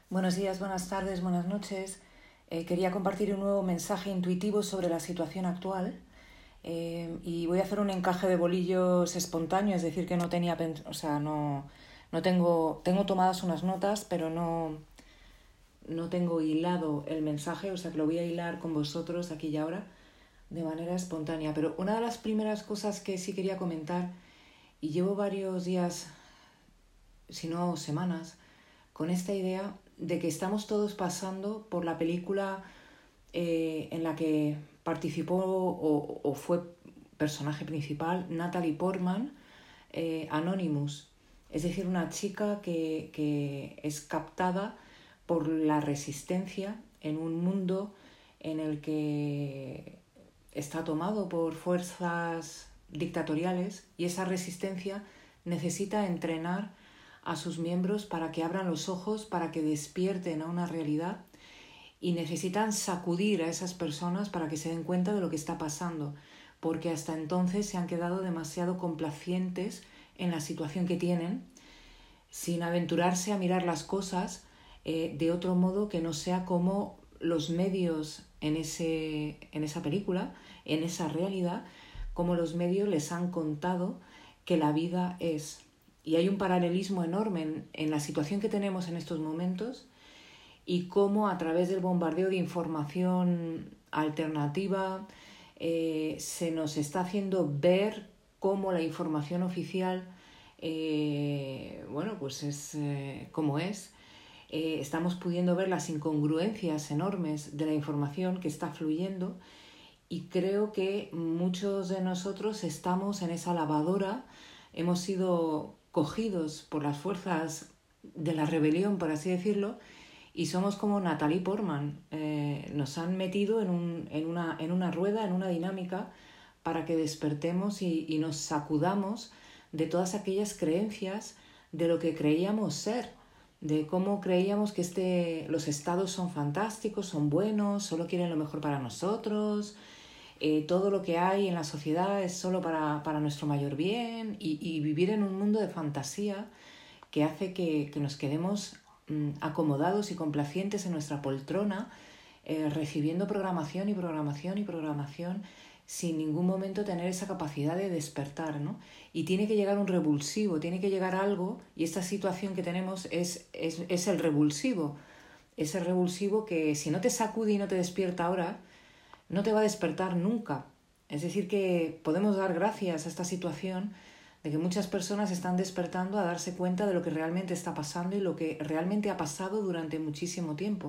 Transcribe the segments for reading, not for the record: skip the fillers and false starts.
Buenos días, buenas tardes, buenas noches. Quería compartir un nuevo mensaje intuitivo sobre la situación actual y voy a hacer un encaje de bolillos espontáneo, es decir, que no tenía, no tengo tomadas unas notas, pero no tengo hilado el mensaje, o sea que lo voy a hilar con vosotros aquí y ahora de manera espontánea. Pero una de las primeras cosas que sí quería comentar, y llevo varios días, si no semanas, con esta idea de que estamos todos pasando por la película en la que participó o fue personaje principal Natalie Portman, Anonymous. Es decir, una chica que es captada por la resistencia en un mundo en el que está tomado por fuerzas dictatoriales y esa resistencia necesita entrenar a sus miembros para que abran los ojos, para que despierten a una realidad y necesitan sacudir a esas personas para que se den cuenta de lo que está pasando, porque hasta entonces se han quedado demasiado complacientes en la situación que tienen, sin aventurarse a mirar las cosas de otro modo que no sea como los medios en esa película, en esa realidad, como los medios les han contado que la vida es. Y hay un paralelismo enorme en la situación que tenemos en estos momentos y cómo a través del bombardeo de información alternativa se nos está haciendo ver cómo la información oficial pues es como es. Estamos pudiendo ver las incongruencias enormes de la información que está fluyendo y creo que muchos de nosotros estamos en esa lavadora, hemos sido cogidos por las fuerzas de la rebelión, por así decirlo, y somos como Natalie Portman. Nos han metido en una rueda, en una dinámica, para que despertemos y nos sacudamos de todas aquellas creencias de lo que creíamos ser, de cómo creíamos que los estados son fantásticos, son buenos, solo quieren lo mejor para nosotros, todo lo que hay en la sociedad es solo para nuestro mayor bien y vivir en un mundo de fantasía que hace que nos quedemos acomodados y complacientes en nuestra poltrona, recibiendo programación y programación y programación sin ningún momento tener esa capacidad de despertar, ¿no? Y tiene que llegar un revulsivo, tiene que llegar algo, y esta situación que tenemos es el revulsivo, ese revulsivo que si no te sacude y no te despierta ahora, no te va a despertar nunca. Es decir, que podemos dar gracias a esta situación de que muchas personas están despertando a darse cuenta de lo que realmente está pasando y lo que realmente ha pasado durante muchísimo tiempo.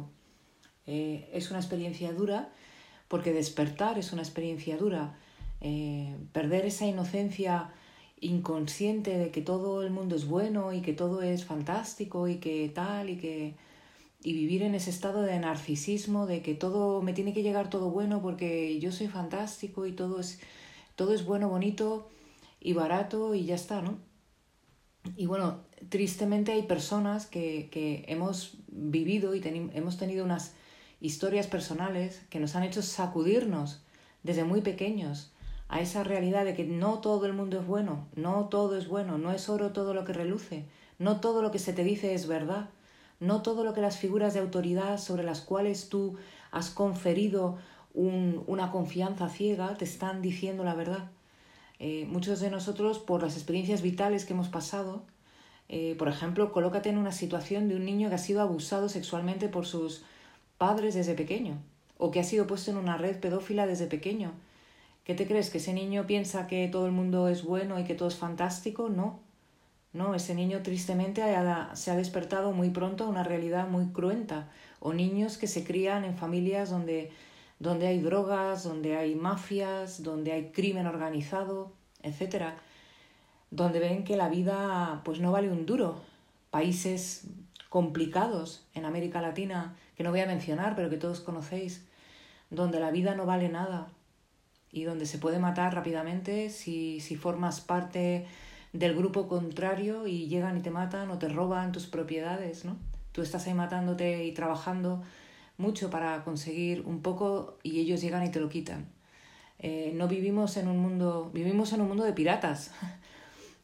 Es una experiencia dura porque despertar es una experiencia dura. Perder esa inocencia inconsciente de que todo el mundo es bueno y que todo es fantástico y que tal y vivir en ese estado de narcisismo de que todo me tiene que llegar todo bueno porque yo soy fantástico y todo es bueno, bonito y barato y ya está, ¿no? Y bueno, tristemente hay personas que hemos vivido y hemos tenido unas historias personales que nos han hecho sacudirnos desde muy pequeños a esa realidad de que no todo el mundo es bueno, no todo es bueno, no es oro todo lo que reluce, no todo lo que se te dice es verdad, no todo lo que las figuras de autoridad sobre las cuales tú has conferido una confianza ciega te están diciendo la verdad. Muchos de nosotros, por las experiencias vitales que hemos pasado, por ejemplo, colócate en una situación de un niño que ha sido abusado sexualmente por sus padres desde pequeño o que ha sido puesto en una red pedófila desde pequeño. ¿Qué te crees? ¿Que ese niño piensa que todo el mundo es bueno y que todo es fantástico? No. No, ese niño tristemente se ha despertado muy pronto a una realidad muy cruenta. O niños que se crían en familias donde hay drogas, donde hay mafias, donde hay crimen organizado, etcétera, donde ven que la vida pues no vale un duro. Países complicados en América Latina, que no voy a mencionar, pero que todos conocéis, donde la vida no vale nada y donde se puede matar rápidamente si formas parte del grupo contrario y llegan y te matan o te roban tus propiedades, ¿no? Tú estás ahí matándote y trabajando mucho para conseguir un poco y ellos llegan y te lo quitan. No vivimos en un mundo, vivimos en un mundo de piratas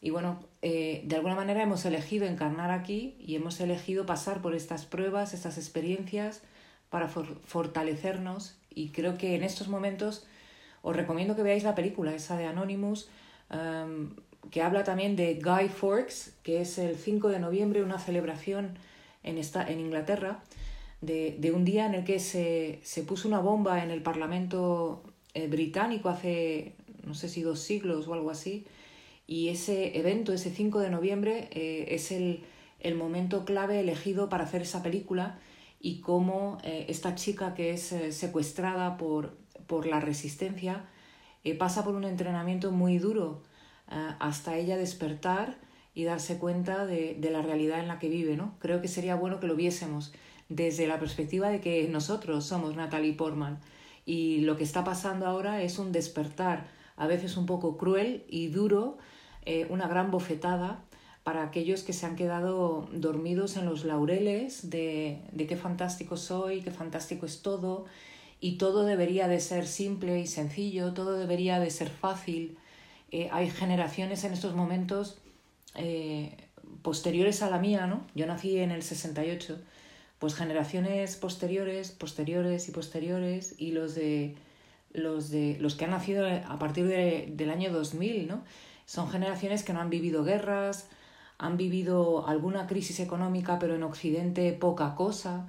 Y bueno, de alguna manera hemos elegido encarnar aquí y hemos elegido pasar por estas pruebas, estas experiencias para fortalecernos, y creo que en estos momentos os recomiendo que veáis la película esa de Anonymous, que habla también de Guy Fawkes, que es el 5 de noviembre, una celebración en Inglaterra, de un día en el que se puso una bomba en el Parlamento británico hace, no sé si 2 siglos o algo así, y ese evento, ese 5 de noviembre, es el momento clave elegido para hacer esa película, y cómo esta chica que es secuestrada por la resistencia pasa por un entrenamiento muy duro hasta ella despertar y darse cuenta de la realidad en la que vive, ¿no? Creo que sería bueno que lo viésemos desde la perspectiva de que nosotros somos Natalie Portman, y lo que está pasando ahora es un despertar, a veces un poco cruel y duro, una gran bofetada para aquellos que se han quedado dormidos en los laureles de qué fantástico soy, qué fantástico es todo, y todo debería de ser simple y sencillo, todo debería de ser fácil. Hay generaciones en estos momentos posteriores a la mía, ¿no? Yo nací en el 68, pues generaciones posteriores, y los que han nacido a partir del año 2000, ¿no? Son generaciones que no han vivido guerras, han vivido alguna crisis económica, pero en Occidente poca cosa.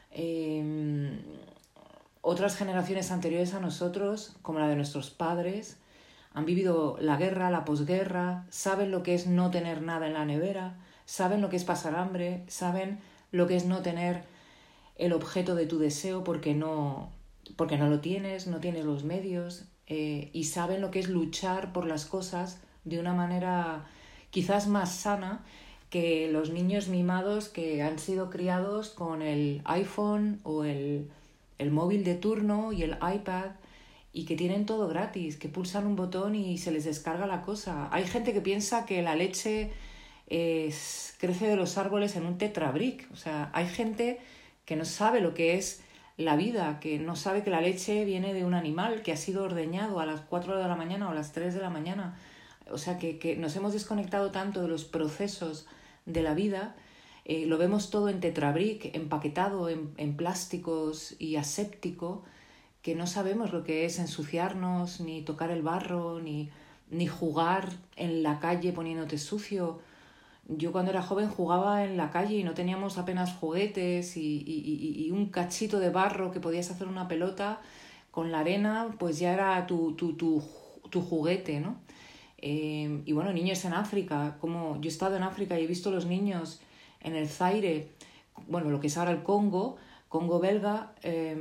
Otras generaciones anteriores a nosotros, como la de nuestros padres, han vivido la guerra, la posguerra, saben lo que es no tener nada en la nevera, saben lo que es pasar hambre, saben lo que es no tener el objeto de tu deseo porque no lo tienes, no tienes los medios, y saben lo que es luchar por las cosas de una manera quizás más sana que los niños mimados que han sido criados con el iPhone o el móvil de turno y el iPad, y que tienen todo gratis, que pulsan un botón y se les descarga la cosa. Hay gente que piensa que la leche crece de los árboles en un tetrabric. O sea, hay gente que no sabe lo que es la vida, que no sabe que la leche viene de un animal que ha sido ordeñado a las 4 de la mañana o a las 3 de la mañana. O sea, que nos hemos desconectado tanto de los procesos de la vida. Lo vemos todo en tetrabric, empaquetado en plásticos y aséptico, que no sabemos lo que es ensuciarnos, ni tocar el barro, ni jugar en la calle poniéndote sucio. Yo cuando era joven jugaba en la calle y no teníamos apenas juguetes, y un cachito de barro que podías hacer una pelota con la arena, pues ya era tu juguete, ¿no? Y bueno, niños en África, como yo he estado en África y he visto los niños en el Zaire, bueno, lo que es ahora el Congo belga,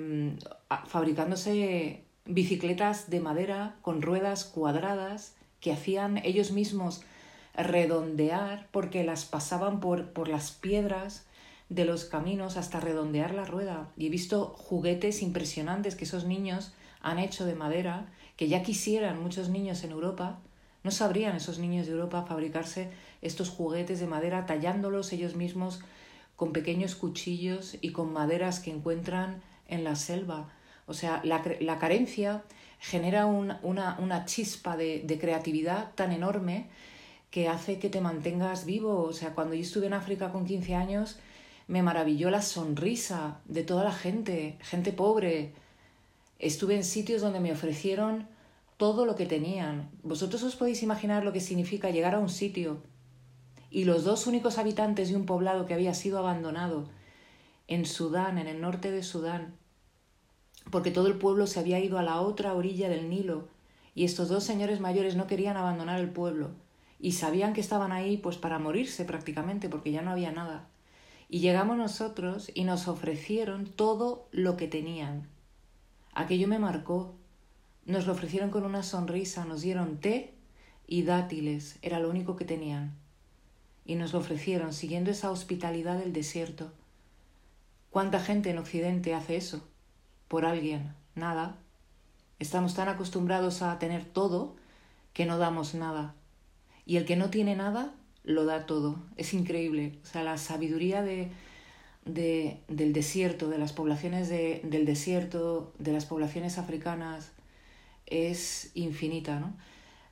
fabricándose bicicletas de madera con ruedas cuadradas que hacían ellos mismos redondear porque las pasaban por las piedras de los caminos hasta redondear la rueda. Y he visto juguetes impresionantes que esos niños han hecho de madera, que ya quisieran muchos niños en Europa. No sabrían esos niños de Europa fabricarse estos juguetes de madera tallándolos ellos mismos con pequeños cuchillos y con maderas que encuentran en la selva. O sea, la carencia genera una chispa de creatividad tan enorme que hace que te mantengas vivo. O sea, cuando yo estuve en África con 15 años, me maravilló la sonrisa de toda la gente pobre. Estuve en sitios donde me ofrecieron todo lo que tenían. Vosotros os podéis imaginar lo que significa llegar a un sitio y los 2 únicos habitantes de un poblado que había sido abandonado en Sudán, en el norte de Sudán, porque todo el pueblo se había ido a la otra orilla del Nilo, y estos 2 señores mayores no querían abandonar el pueblo y sabían que estaban ahí pues para morirse prácticamente porque ya no había nada. Y llegamos nosotros y nos ofrecieron todo lo que tenían. Aquello me marcó. Nos lo ofrecieron con una sonrisa, nos dieron té y dátiles, era lo único que tenían. Y nos lo ofrecieron siguiendo esa hospitalidad del desierto. ¿Cuánta gente en Occidente hace eso? Por alguien. Nada. Estamos tan acostumbrados a tener todo que no damos nada. Y el que no tiene nada, lo da todo. Es increíble. O sea, la sabiduría del desierto, de las poblaciones del desierto, de las poblaciones africanas, es infinita, ¿no?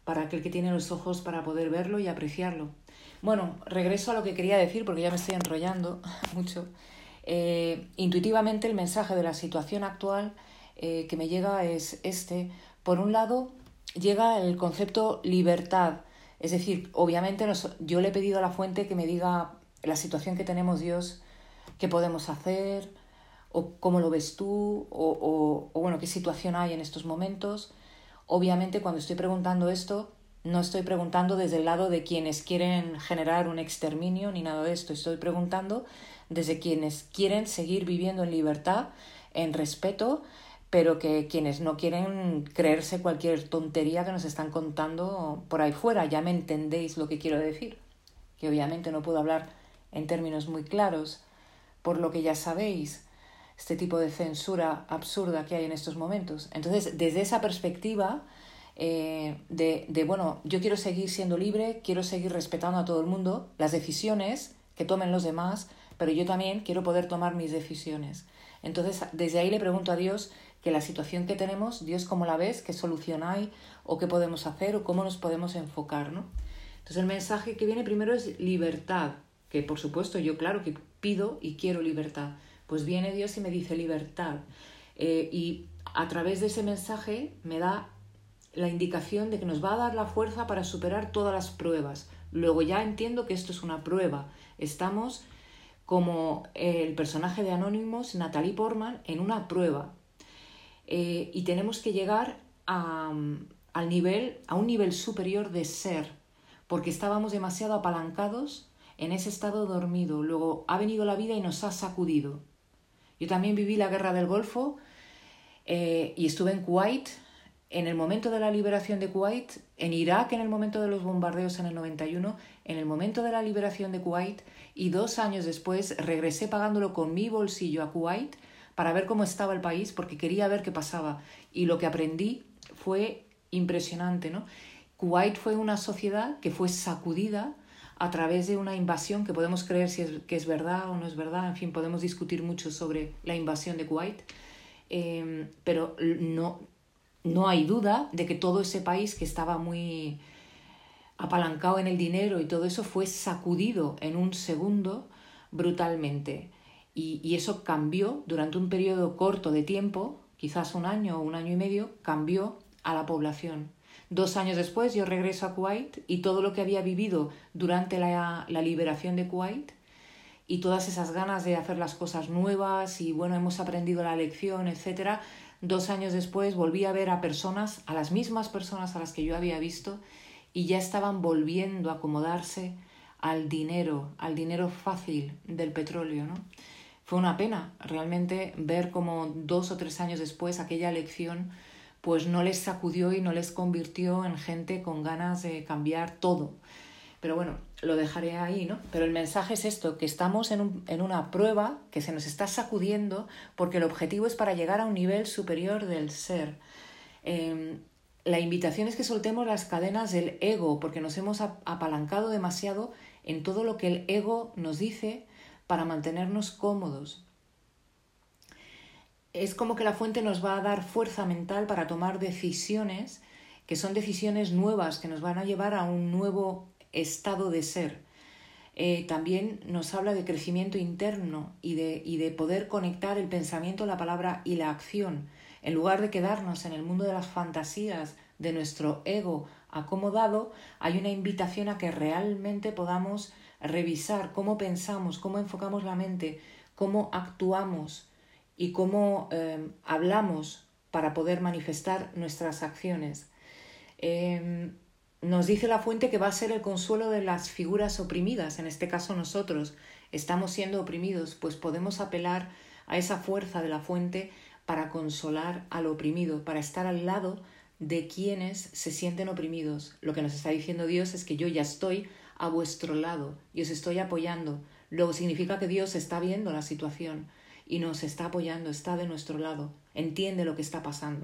para aquel que tiene los ojos para poder verlo y apreciarlo. Bueno, regreso a lo que quería decir porque ya me estoy enrollando mucho. Intuitivamente el mensaje de la situación actual que me llega es este. Por un lado, llega el concepto libertad. Es decir, obviamente yo le he pedido a la fuente que me diga la situación que tenemos, Dios, qué podemos hacer, o cómo lo ves tú, o bueno, qué situación hay en estos momentos. Obviamente, cuando estoy preguntando esto, no estoy preguntando desde el lado de quienes quieren generar un exterminio ni nada de esto. Estoy preguntando desde quienes quieren seguir viviendo en libertad, en respeto, pero que quienes no quieren creerse cualquier tontería que nos están contando por ahí fuera. Ya me entendéis lo que quiero decir, que obviamente no puedo hablar en términos muy claros, por lo que ya sabéis, este tipo de censura absurda que hay en estos momentos. Entonces, desde esa perspectiva bueno, yo quiero seguir siendo libre, quiero seguir respetando a todo el mundo, las decisiones que tomen los demás, pero yo también quiero poder tomar mis decisiones. Entonces, desde ahí le pregunto a Dios que la situación que tenemos, Dios, ¿cómo la ves? ¿Qué solución hay? ¿O qué podemos hacer? ¿O cómo nos podemos enfocar? ¿No? Entonces, el mensaje que viene primero es libertad, que por supuesto yo claro que pido y quiero libertad. Pues viene Dios y me dice libertad. Y a través de ese mensaje me da la indicación de que nos va a dar la fuerza para superar todas las pruebas. Luego ya entiendo que esto es una prueba. Estamos como el personaje de Anonymous, Natalie Portman, en una prueba. Y tenemos que llegar a un nivel superior de ser, porque estábamos demasiado apalancados en ese estado dormido. Luego ha venido la vida y nos ha sacudido. Yo también viví la guerra del Golfo y estuve en Kuwait, en el momento de la liberación de Kuwait, en Irak en el momento de los bombardeos en el 91, en el momento de la liberación de Kuwait, y 2 años después regresé pagándolo con mi bolsillo a Kuwait para ver cómo estaba el país, porque quería ver qué pasaba. Y lo que aprendí fue impresionante, ¿no? Kuwait fue una sociedad que fue sacudida a través de una invasión que podemos creer que es verdad o no es verdad. En fin, podemos discutir mucho sobre la invasión de Kuwait, pero no hay duda de que todo ese país que estaba muy apalancado en el dinero y todo eso fue sacudido en un segundo brutalmente. Y eso cambió durante un periodo corto de tiempo, quizás 1 año o 1 año y medio, cambió a la población. 2 años después yo regreso a Kuwait y todo lo que había vivido durante la liberación de Kuwait y todas esas ganas de hacer las cosas nuevas y bueno, hemos aprendido la lección, etcétera. 2 años después volví a ver a personas, a las mismas personas a las que yo había visto, y ya estaban volviendo a acomodarse al dinero fácil del petróleo, ¿no? Fue una pena realmente ver cómo 2 o 3 años después aquella lección pues no les sacudió y no les convirtió en gente con ganas de cambiar todo. Pero bueno, lo dejaré ahí, ¿no? Pero el mensaje es esto, que estamos en una prueba que se nos está sacudiendo porque el objetivo es para llegar a un nivel superior del ser. La invitación es que soltemos las cadenas del ego porque nos hemos apalancado demasiado en todo lo que el ego nos dice para mantenernos cómodos. Es como que la fuente nos va a dar fuerza mental para tomar decisiones que son decisiones nuevas, que nos van a llevar a un nuevo estado de ser. También nos habla de crecimiento interno y de poder conectar el pensamiento, la palabra y la acción. En lugar de quedarnos en el mundo de las fantasías de nuestro ego acomodado, hay una invitación a que realmente podamos revisar cómo pensamos, cómo enfocamos la mente, cómo actuamos y cómo hablamos para poder manifestar nuestras acciones. Nos dice la fuente que va a ser el consuelo de las figuras oprimidas, en este caso nosotros estamos siendo oprimidos, pues podemos apelar a esa fuerza de la fuente para consolar al oprimido, para estar al lado de quienes se sienten oprimidos. Lo que nos está diciendo Dios es que yo ya estoy a vuestro lado y os estoy apoyando. Luego significa que Dios está viendo la situación y nos está apoyando, está de nuestro lado, entiende lo que está pasando.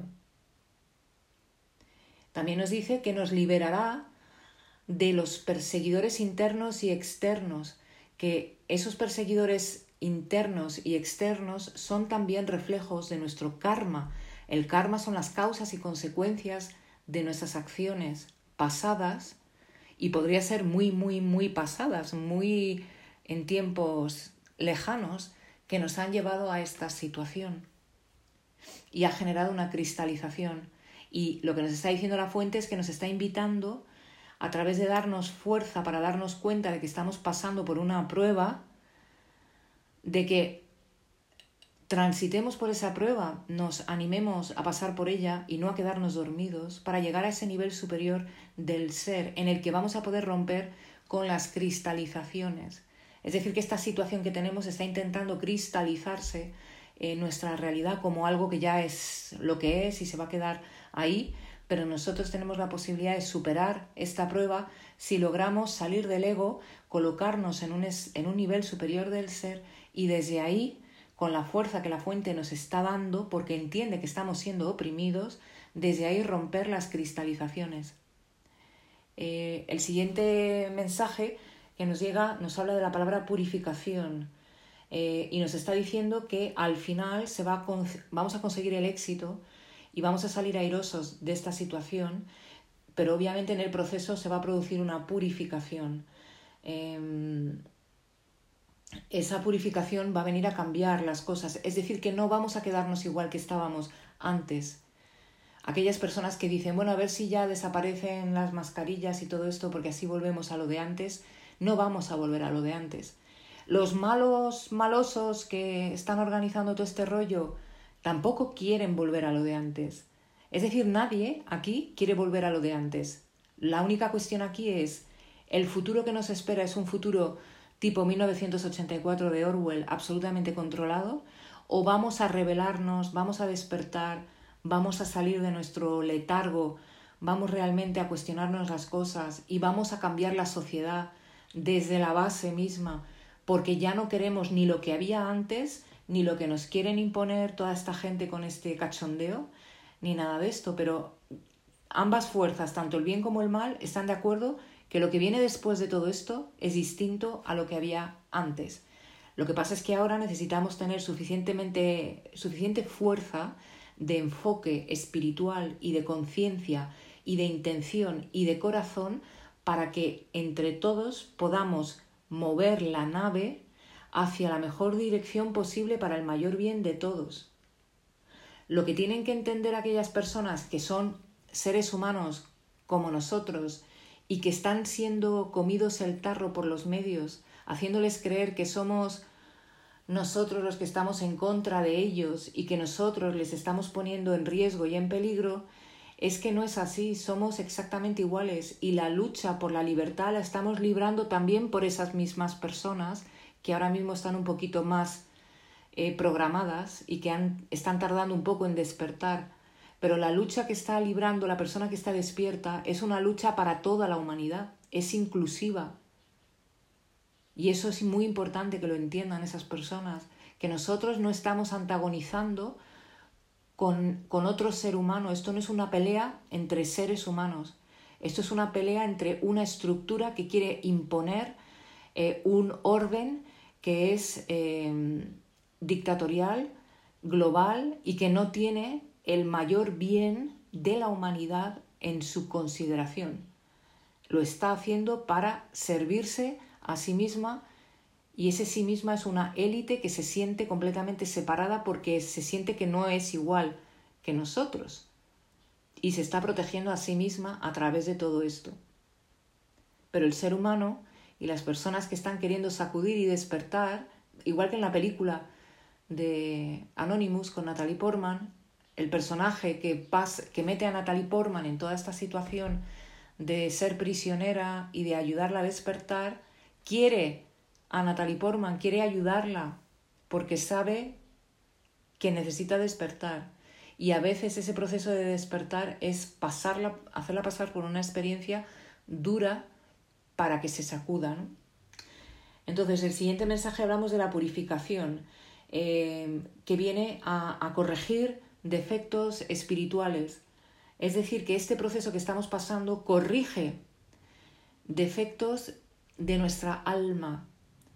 También nos dice que nos liberará de los perseguidores internos y externos, que esos perseguidores internos y externos son también reflejos de nuestro karma. El karma son las causas y consecuencias de nuestras acciones pasadas, y podría ser muy, muy, muy pasadas, muy en tiempos lejanos, que nos han llevado a esta situación y ha generado una cristalización. Y lo que nos está diciendo la fuente es que nos está invitando, a través de darnos fuerza para darnos cuenta de que estamos pasando por una prueba, de que transitemos por esa prueba, nos animemos a pasar por ella y no a quedarnos dormidos, para llegar a ese nivel superior del ser en el que vamos a poder romper con las cristalizaciones. Es decir, que esta situación que tenemos está intentando cristalizarse en nuestra realidad como algo que ya es lo que es y se va a quedar ahí, pero nosotros tenemos la posibilidad de superar esta prueba si logramos salir del ego, colocarnos en un nivel superior del ser, y desde ahí, con la fuerza que la fuente nos está dando, porque entiende que estamos siendo oprimidos, desde ahí romper las cristalizaciones. El siguiente mensaje que nos llega nos habla de la palabra purificación, y nos está diciendo que al final vamos a conseguir el éxito y vamos a salir airosos de esta situación, pero obviamente en el proceso se va a producir una purificación. Esa purificación va a venir a cambiar las cosas, es decir, que no vamos a quedarnos igual que estábamos antes. Aquellas personas que dicen, bueno, a ver si ya desaparecen las mascarillas y todo esto porque así volvemos a lo de antes, no vamos a volver a lo de antes. Los malosos que están organizando todo este rollo tampoco quieren volver a lo de antes. Es decir, nadie aquí quiere volver a lo de antes. La única cuestión aquí es, ¿el futuro que nos espera es un futuro tipo 1984 de Orwell, absolutamente controlado? ¿O vamos a rebelarnos, vamos a despertar, vamos a salir de nuestro letargo, vamos realmente a cuestionarnos las cosas y vamos a cambiar la sociedad desde la base misma? Porque ya no queremos ni lo que había antes, ni lo que nos quieren imponer toda esta gente con este cachondeo, ni nada de esto. Pero ambas fuerzas, tanto el bien como el mal, están de acuerdo que lo que viene después de todo esto es distinto a lo que había antes. Lo que pasa es que ahora necesitamos tener suficiente fuerza de enfoque espiritual y de conciencia y de intención y de corazón para que entre todos podamos mover la nave hacia la mejor dirección posible para el mayor bien de todos. Lo que tienen que entender aquellas personas que son seres humanos como nosotros y que están siendo comidos el tarro por los medios, haciéndoles creer que somos nosotros los que estamos en contra de ellos y que nosotros les estamos poniendo en riesgo y en peligro, es que no es así, somos exactamente iguales y la lucha por la libertad la estamos librando también por esas mismas personas que ahora mismo están un poquito más programadas y que están tardando un poco en despertar. Pero la lucha que está librando la persona que está despierta es una lucha para toda la humanidad, es inclusiva. Y eso es muy importante que lo entiendan esas personas, que nosotros no estamos antagonizando con otro ser humano. Esto no es una pelea entre seres humanos, esto es una pelea entre una estructura que quiere imponer un orden que es dictatorial, global y que no tiene el mayor bien de la humanidad en su consideración. Lo está haciendo para servirse a sí misma, y ese sí misma es una élite que se siente completamente separada porque se siente que no es igual que nosotros y se está protegiendo a sí misma a través de todo esto. Pero el ser humano y las personas que están queriendo sacudir y despertar, igual que en la película de Anonymous con Natalie Portman, el personaje que mete a Natalie Portman en toda esta situación de ser prisionera y de ayudarla a despertar, quiere a Natalie Portman, quiere ayudarla porque sabe que necesita despertar. Y a veces ese proceso de despertar es hacerla pasar por una experiencia dura para que se sacuda, ¿no? Entonces, el siguiente mensaje hablamos de la purificación, que viene a corregir defectos espirituales. Es decir, que este proceso que estamos pasando corrige defectos de nuestra alma,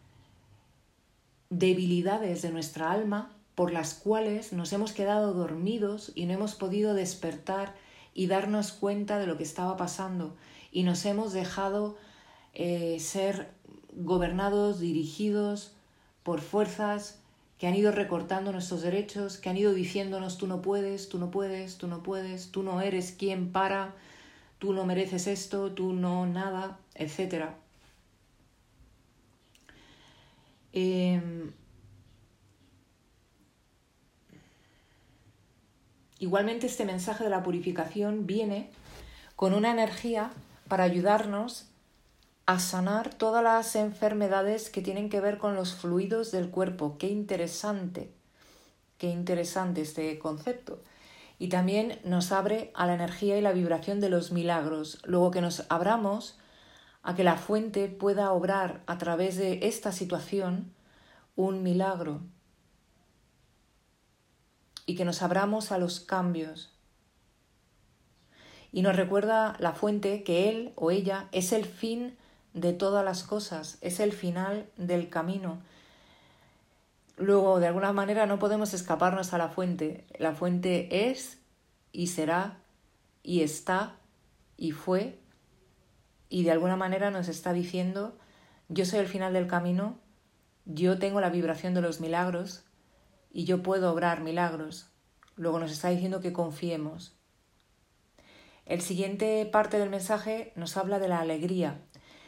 debilidades de nuestra alma por las cuales nos hemos quedado dormidos y no hemos podido despertar y darnos cuenta de lo que estaba pasando. y nos hemos dejado ser gobernados, dirigidos por fuerzas que han ido recortando nuestros derechos, que han ido diciéndonos tú no puedes, tú no puedes, tú no puedes, tú no eres quien para, tú no mereces esto, tú no nada, etc. Igualmente este mensaje de la purificación viene con una energía para ayudarnos a sanar todas las enfermedades que tienen que ver con los fluidos del cuerpo. Qué interesante este concepto. Y también nos abre a la energía y la vibración de los milagros. Luego que nos abramos a que la fuente pueda obrar a través de esta situación un milagro. Y que nos abramos a los cambios. Y nos recuerda la fuente que él o ella es el fin de todas las cosas, es el final del camino. Luego, de alguna manera, no podemos escaparnos a la fuente. La fuente es y será y está y fue, y de alguna manera nos está diciendo: yo soy el final del camino, yo tengo la vibración de los milagros y yo puedo obrar milagros. Luego nos está diciendo que confiemos. El siguiente parte del mensaje nos habla de la alegría.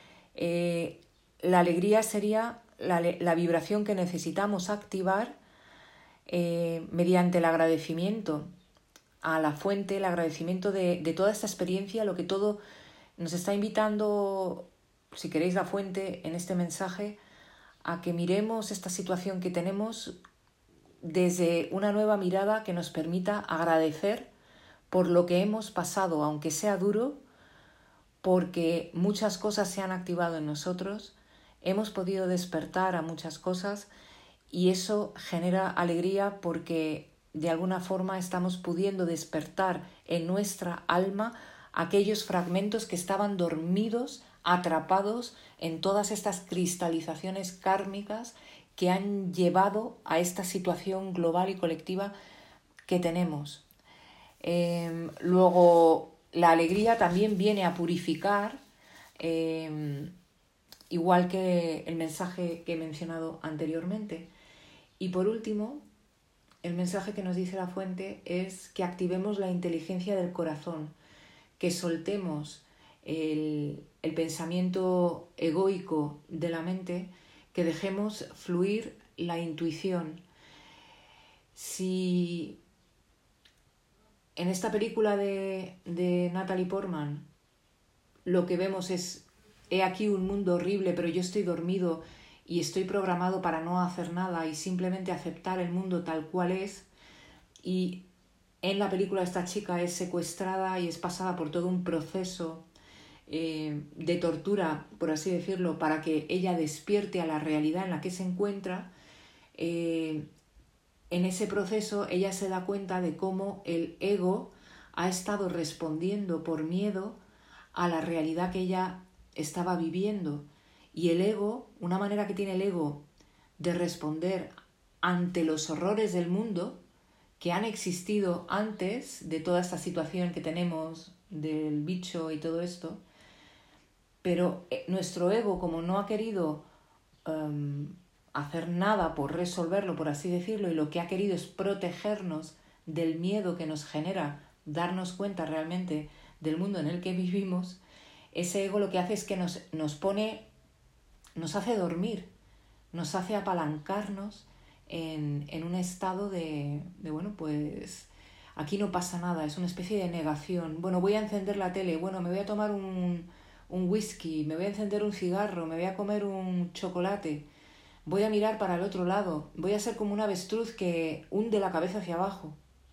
La alegría sería la vibración que necesitamos activar mediante el agradecimiento a la fuente, el agradecimiento de toda esta experiencia, lo que todo nos está invitando, si queréis, la fuente en este mensaje, a que miremos esta situación que tenemos desde una nueva mirada que nos permita agradecer por lo que hemos pasado, aunque sea duro, porque muchas cosas se han activado en nosotros, hemos podido despertar a muchas cosas y eso genera alegría porque de alguna forma estamos pudiendo despertar en nuestra alma aquellos fragmentos que estaban dormidos, atrapados en todas estas cristalizaciones kármicas que han llevado a esta situación global y colectiva que tenemos. Luego, la alegría también viene a purificar, igual que el mensaje que he mencionado anteriormente. Y por último, el mensaje que nos dice la fuente es que activemos la inteligencia del corazón, que soltemos el pensamiento egoico de la mente, que dejemos fluir la intuición. Si en esta película de Natalie Portman lo que vemos es: he aquí un mundo horrible, pero yo estoy dormido y estoy programado para no hacer nada y simplemente aceptar el mundo tal cual es, y en la película esta chica es secuestrada y es pasada por todo un proceso de tortura, por así decirlo, para que ella despierte a la realidad en la que se encuentra. En ese proceso ella se da cuenta de cómo el ego ha estado respondiendo por miedo a la realidad que ella estaba viviendo. Y el ego, una manera que tiene el ego de responder ante los horrores del mundo que han existido antes de toda esta situación que tenemos del bicho y todo esto, pero nuestro ego, como no ha querido hacer nada por resolverlo, por así decirlo, y lo que ha querido es protegernos del miedo que nos genera darnos cuenta realmente del mundo en el que vivimos, ese ego lo que hace es que nos hace dormir, nos hace apalancarnos en un estado de bueno, pues aquí no pasa nada, es una especie de negación. Bueno, voy a encender la tele, bueno, me voy a tomar un whisky, me voy a encender un cigarro, me voy a comer un chocolate, voy a mirar para el otro lado, voy a ser como un avestruz que hunde la cabeza hacia abajo.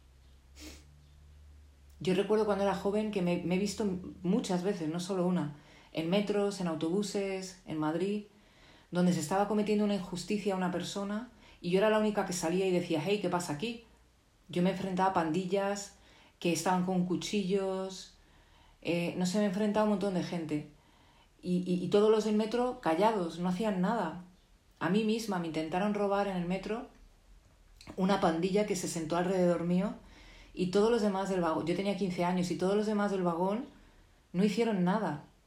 Yo recuerdo cuando era joven que me he visto muchas veces, no solo una, en metros, en autobuses, en Madrid, donde se estaba cometiendo una injusticia a una persona y yo era la única que salía y decía: hey, ¿qué pasa aquí? Yo me enfrentaba a pandillas que estaban con cuchillos, no sé, me enfrentaba a un montón de gente y todos los del metro callados, no hacían nada. A mí misma me intentaron robar en el metro una pandilla que se sentó alrededor mío y todos los demás del vagón, yo tenía 15 años y todos los demás del vagón no hicieron nada.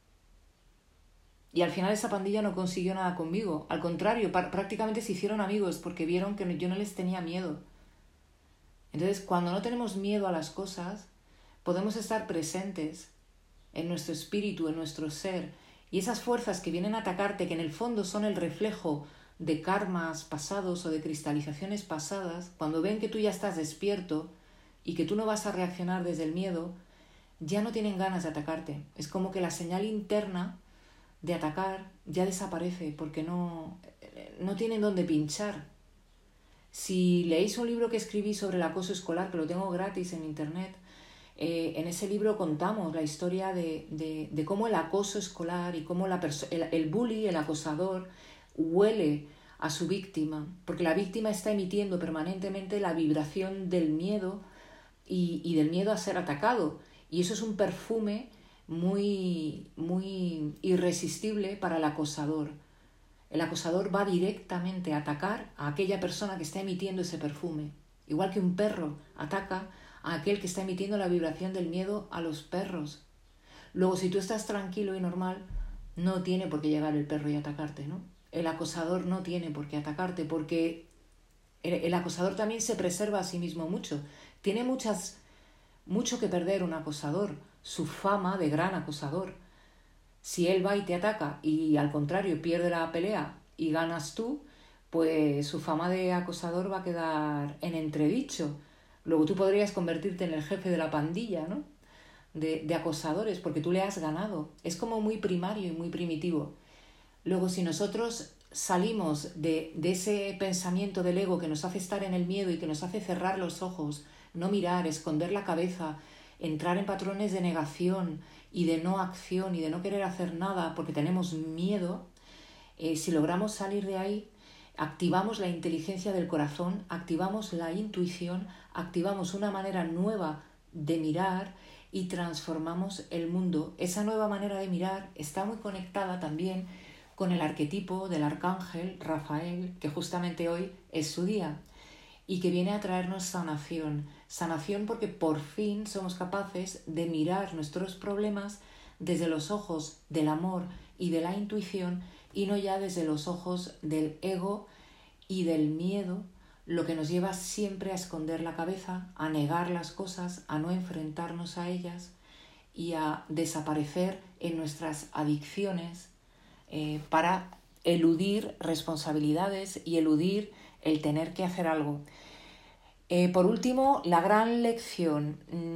Y al final esa pandilla no consiguió nada conmigo. Al contrario, prácticamente se hicieron amigos porque vieron que yo no les tenía miedo. Entonces, cuando no tenemos miedo a las cosas, podemos estar presentes en nuestro espíritu, en nuestro ser. Y esas fuerzas que vienen a atacarte, que en el fondo son el reflejo de karmas pasados o de cristalizaciones pasadas, cuando ven que tú ya estás despierto y que tú no vas a reaccionar desde el miedo, ya no tienen ganas de atacarte. Es como que la señal interna de atacar ya desaparece porque no tienen dónde pinchar. Si leéis un libro que escribí sobre el acoso escolar, que lo tengo gratis en internet, en ese libro contamos la historia de cómo el acoso escolar y cómo el bully, el acosador, huele a su víctima, porque la víctima está emitiendo permanentemente la vibración del miedo y del miedo a ser atacado. Y eso es un perfume muy, muy irresistible para el acosador. El acosador va directamente a atacar a aquella persona que está emitiendo ese perfume. Igual que un perro ataca a aquel que está emitiendo la vibración del miedo a los perros. Luego, si tú estás tranquilo y normal, no tiene por qué llegar el perro y atacarte, ¿no? El acosador no tiene por qué atacarte porque el acosador también se preserva a sí mismo mucho. Tiene mucho que perder un acosador, su fama de gran acosador. Si él va y te ataca y al contrario pierde la pelea y ganas tú, pues su fama de acosador va a quedar en entredicho. Luego tú podrías convertirte en el jefe de la pandilla, ¿no? De acosadores, porque tú le has ganado. Es como muy primario y muy primitivo. Luego, si nosotros salimos de ese pensamiento del ego que nos hace estar en el miedo y que nos hace cerrar los ojos, no mirar, esconder la cabeza, entrar en patrones de negación y de no acción y de no querer hacer nada porque tenemos miedo, si logramos salir de ahí, activamos la inteligencia del corazón, activamos la intuición, activamos una manera nueva de mirar y transformamos el mundo. Esa nueva manera de mirar está muy conectada también con el arquetipo del arcángel Rafael, que justamente hoy es su día y que viene a traernos sanación. Sanación porque por fin somos capaces de mirar nuestros problemas desde los ojos del amor y de la intuición y no ya desde los ojos del ego y del miedo, lo que nos lleva siempre a esconder la cabeza, a negar las cosas, a no enfrentarnos a ellas y a desaparecer en nuestras adicciones para eludir responsabilidades y eludir el tener que hacer algo. Por último, la gran lección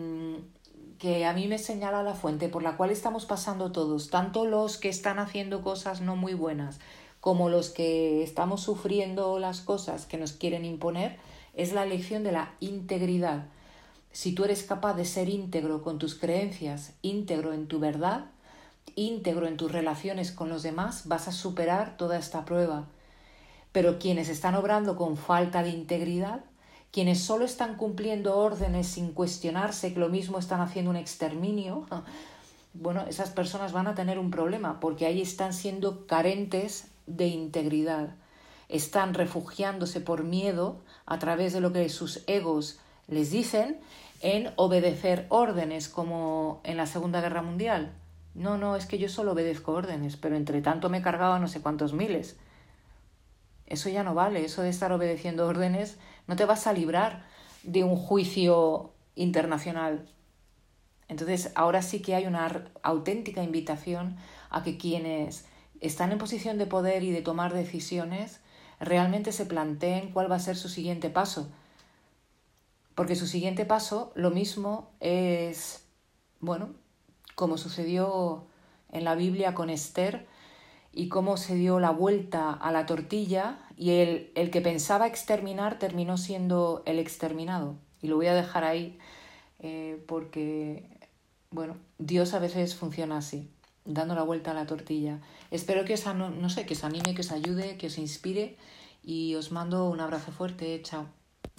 que a mí me señala la fuente por la cual estamos pasando todos, tanto los que están haciendo cosas no muy buenas como los que estamos sufriendo las cosas que nos quieren imponer, es la lección de la integridad. Si tú eres capaz de ser íntegro con tus creencias, íntegro en tu verdad, íntegro en tus relaciones con los demás, vas a superar toda esta prueba. Pero quienes están obrando con falta de integridad, quienes solo están cumpliendo órdenes sin cuestionarse que lo mismo están haciendo un exterminio, bueno, esas personas van a tener un problema porque ahí están siendo carentes de integridad. Están refugiándose por miedo a través de lo que sus egos les dicen en obedecer órdenes como en la Segunda Guerra Mundial. No, es que yo solo obedezco órdenes, pero entre tanto me he cargado a no sé cuántos miles. Eso ya no vale, eso de estar obedeciendo órdenes no te vas a librar de un juicio internacional. Entonces, ahora sí que hay una auténtica invitación a que quienes están en posición de poder y de tomar decisiones realmente se planteen cuál va a ser su siguiente paso. Porque su siguiente paso, lo mismo es, bueno, como sucedió en la Biblia con Esther y cómo se dio la vuelta a la tortilla y el que pensaba exterminar terminó siendo el exterminado. Y lo voy a dejar ahí porque, bueno, Dios a veces funciona así, dando la vuelta a la tortilla. Espero que que os anime, que os ayude, que os inspire y os mando un abrazo fuerte. Chao.